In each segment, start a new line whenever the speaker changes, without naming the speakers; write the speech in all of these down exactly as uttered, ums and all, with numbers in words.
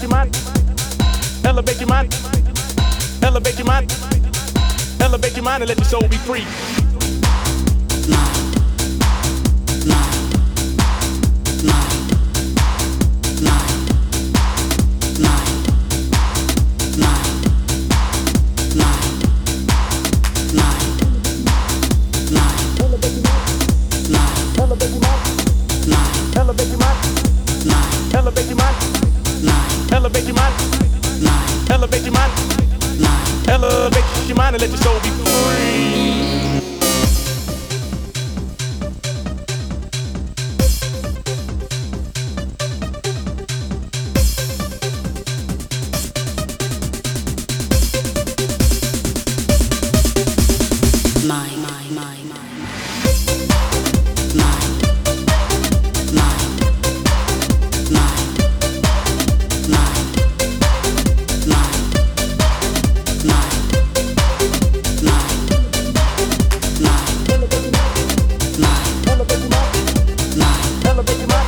your mind, elevate your mind, elevate your mind, elevate your mind and let your soul be free. Elevate your mind, elevate your mind, elevate your mind, elevate your mind, elevate your mind and let your soul be free.
My, my, my, my,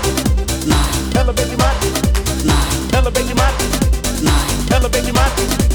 Elevate your mind, elevate your mind, elevate your mind.